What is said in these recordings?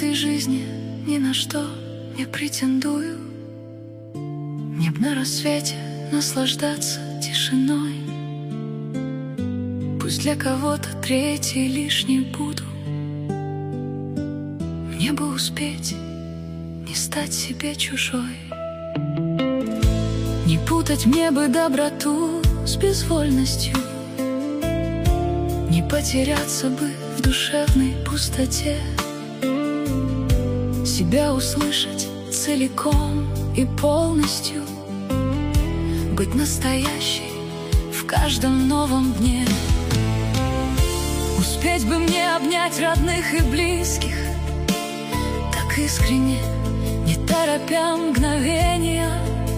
этой жизни ни на что не претендую. Мне б на рассвете наслаждаться тишиной. Пусть для кого-то третий лишний буду. Мне бы успеть не стать себе чужой. Не путать мне бы доброту с безвольностью. Не потеряться бы в душевной пустоте. Себя услышать целиком и полностью. Быть настоящей в каждом новом дне. Успеть бы мне обнять родных и близких так искренне, не торопя мгновения.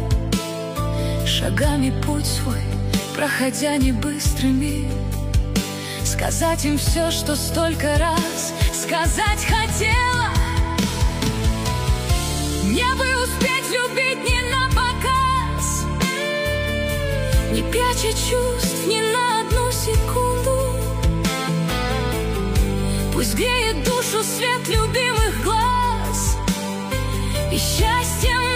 Шагами путь свой, проходя не быстрыми. Сказать им все, что столько раз сказать хотела. Мне бы успеть любить не напоказ, не пряча чувств ни на одну секунду. Пусть греет душу свет любимых глаз, и счастьем